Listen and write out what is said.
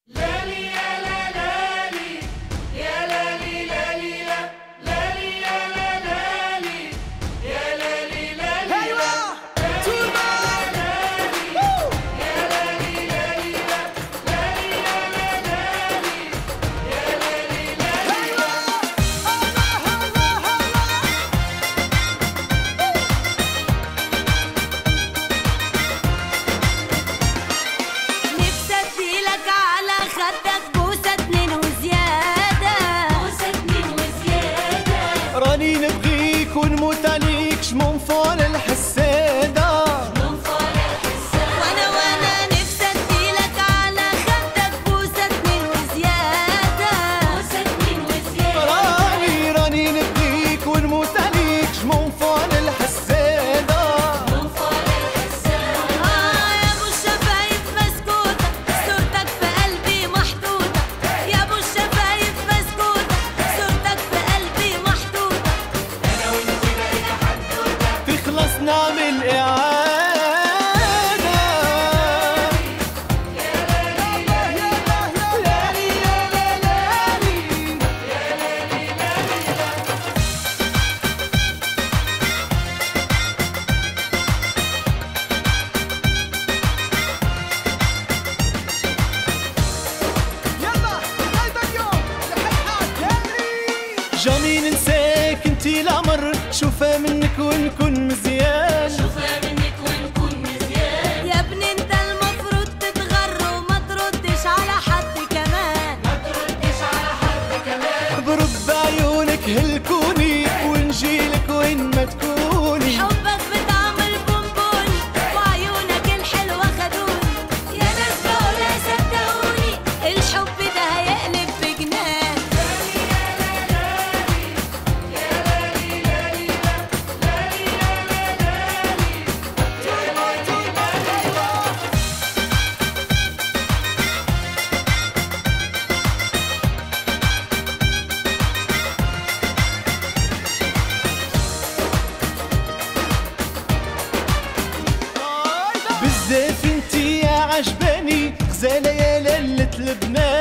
لالي يا لا لالي يا لالي لالي لا لالي يا لا لالي يا لالي لالي ايوه توما يا لالي لالي لا لالي يا لا لالي يا لالي لالي ايوه الله الله نفسي اديلك على خدك بوسة 2 وزيادة، بوسة 2 وزيادة. راني نبغيك ونموت عليك شمون فول الحسادة وانا نفسي اديلك على خدك بوسة 2 وزيادة، بوسة 2 وزيادة. راني نبغيك ونموت عليك شمون فول الحسادة يا ابو الشفايف مسكوتة صورتك في قلبي محطوطة، يا ابو الشفايف مسكوتة صورتك في قلبي محطوطة. تخلص نعمل إعادة يا لالي يا لالي يلا هذا اليوم جامي ننساك انتي العمر شوفها منك ونكون مزيان يا ابني انت المفروض تتغر وما تردش على حد كمان. برب عيونك هلكوني ونجيلك وين ما تكوني حبك بطعم البونبوني وعيونك الحلوة خدوني، يا ناس بقولها صدقوني الحب ده هيقلب بجنان. بزاف انتي يا عجباني غزالة يا ليلة لبنان